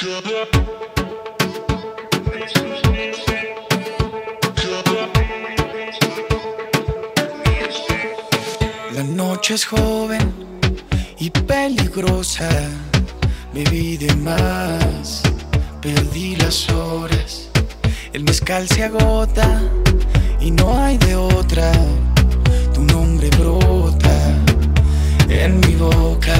La noche es joven y peligrosa. Bebí de más, perdí las horas. El mezcal se agota y no hay de otra. Tu nombre brota en mi boca.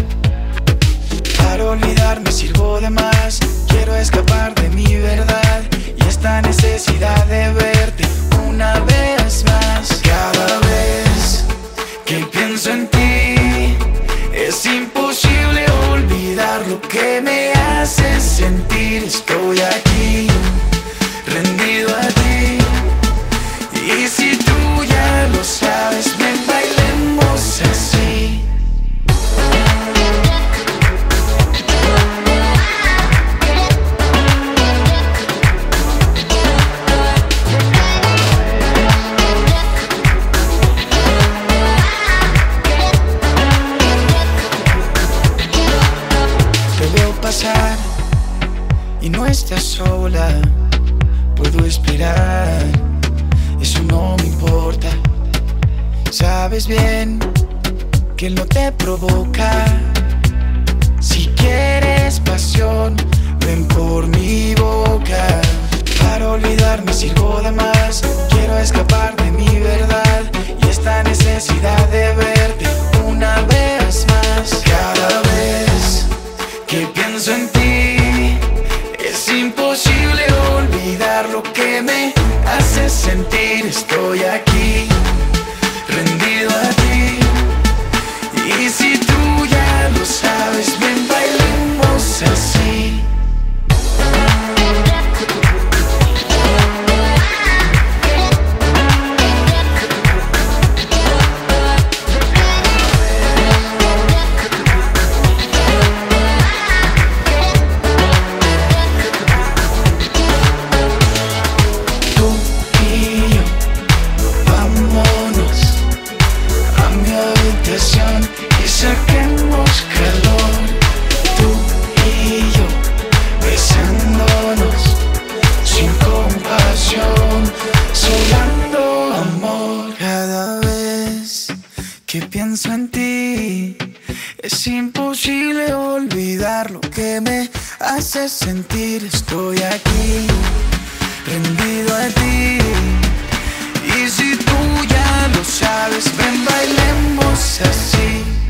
Para olvidarme sirvo de más. Quiero escapar de mi verdad y esta necesidad de verte una vez más. Cada vez que pienso en ti es imposible olvidar lo que me hace sentir. Estoy aquí, rendido a ti. Y si tú ya lo sabes, ven, bailemos así. Pasar y no estás sola, puedo esperar, eso no me importa. Sabes bien que no te provoca. Si quieres pasión, ven por mi boca. Para olvidarme sirvo de más. Quiero escapar de mi verdad y esta necesidad de verte una vez más. Cada vez que pienso en ti es imposible olvidar lo que me hace sentir. Estoy aquí, rendido a ti. Y si tú ya lo sabes, ven, bailemos así. Y saquemos calor, tú y yo, besándonos sin compasión, soñando amor. Cada vez que pienso en ti es imposible olvidar lo que me hace sentir. Estoy aquí, rendido a ti. Y si tú ya lo sabes, ven, bailemos así.